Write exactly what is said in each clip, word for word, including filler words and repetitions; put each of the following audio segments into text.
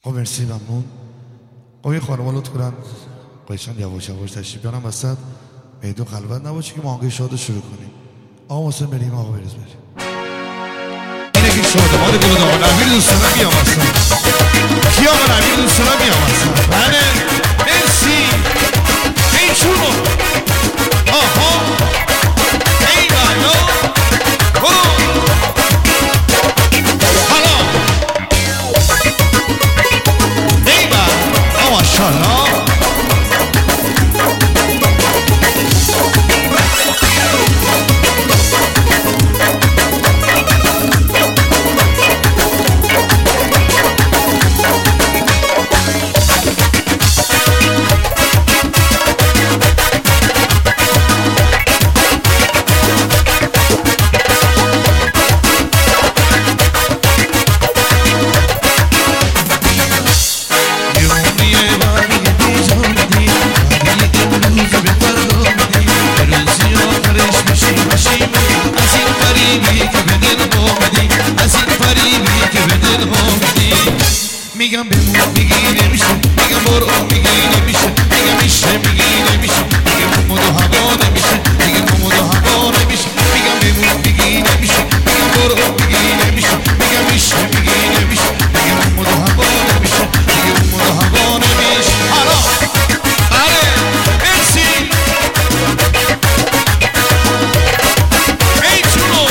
خب مرسی ممنون. خب این خانم‌ها لطف کنن قیشن یواش یواش تشریف بیارن وسط میدون خلوت نباشه که ما آهنگ شاد شروع کنیم. آقا حسین بریم آقا بریز بریم. اینه که شادمان گل دامن امیر دوستان بیام اصلا کی آقا امیر دوستان بیام اصلا بله مرسی این چونو آها ای بالا برو حالا ای بالا ماشاءالله میگم بمون میگی نمیشه میگم برو میگی نمیشه میگم میشه میگی نمیشه میگم مومود و هوا نمیشه میگم مومود و هوا نمیشه میگم بمون میگی نمیشه میگم برو میگی نمیشه میگم میشه میگی نمیشه میگم مومود و هوا نمیشه میگم مومود و هوا نمیشه حالا آره مرسی ای چونو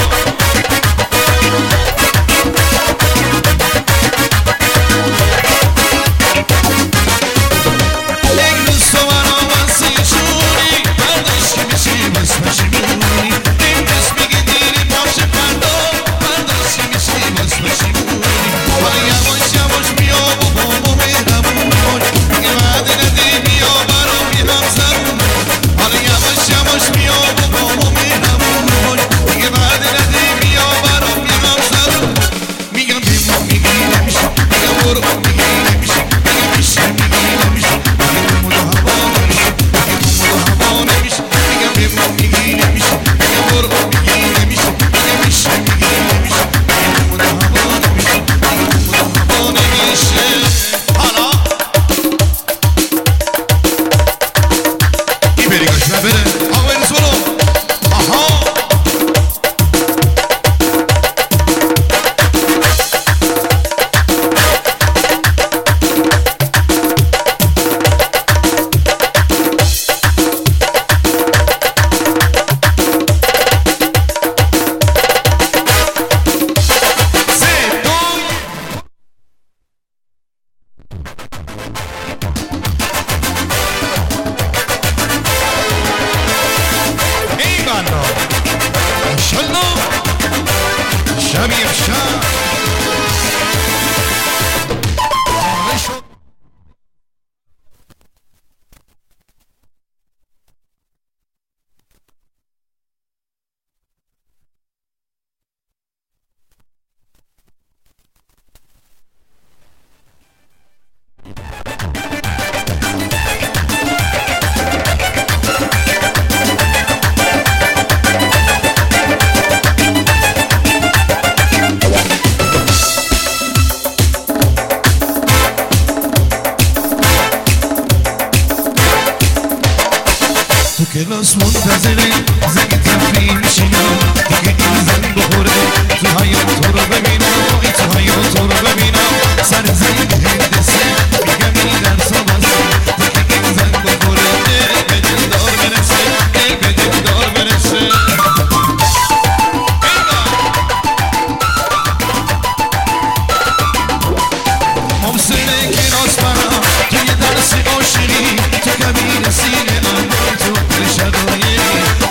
کلاس منتظره زنگ تفریح میشینم دیگه این زن بخوره تو حیات تو رو ببینم ای تو حیات تو رو ببینم سر زنگ هندسه میگم این درس ها بسه دیگه این زن بخوره ای به دلدار برسه ای به دلدار برسه محسنه کلاس برم توی درس عاشقی تو کبیر سینه ام تو شدایقی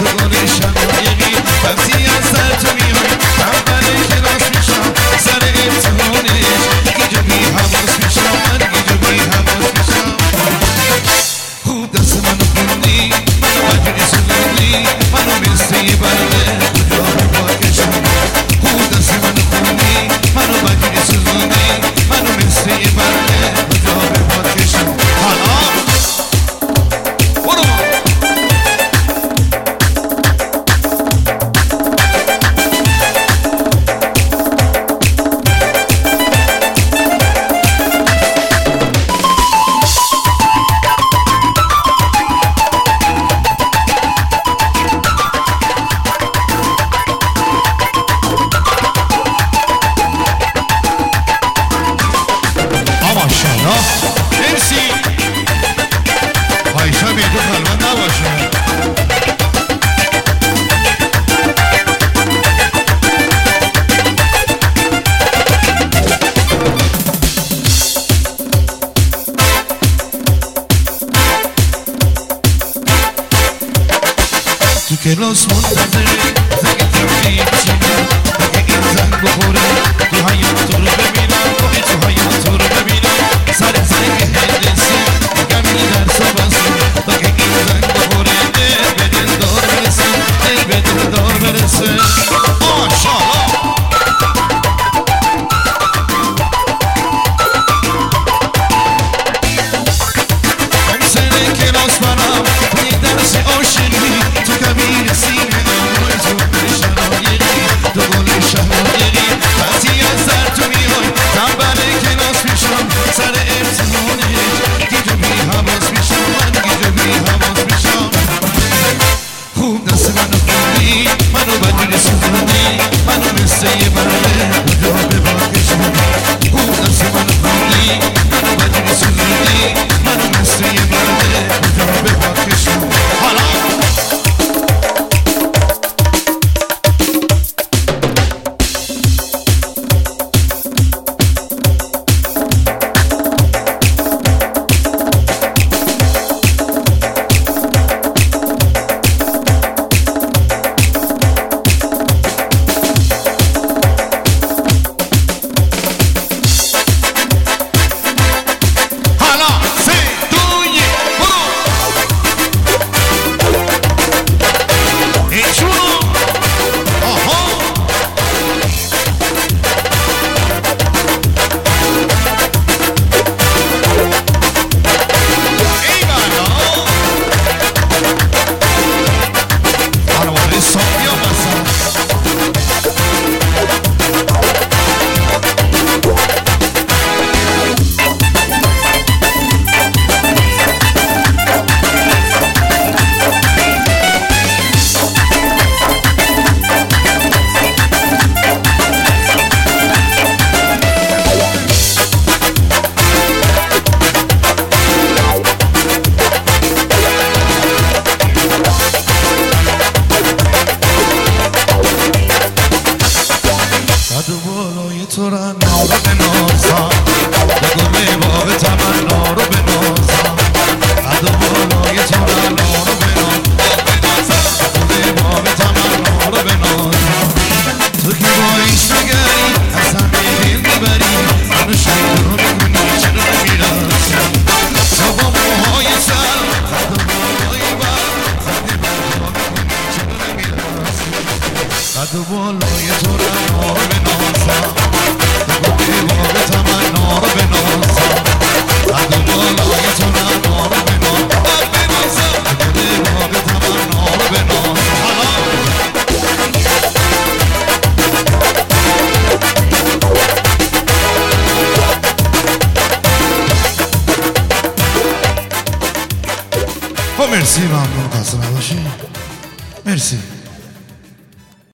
مرسی ممنون، خسته نباشی. مرسی.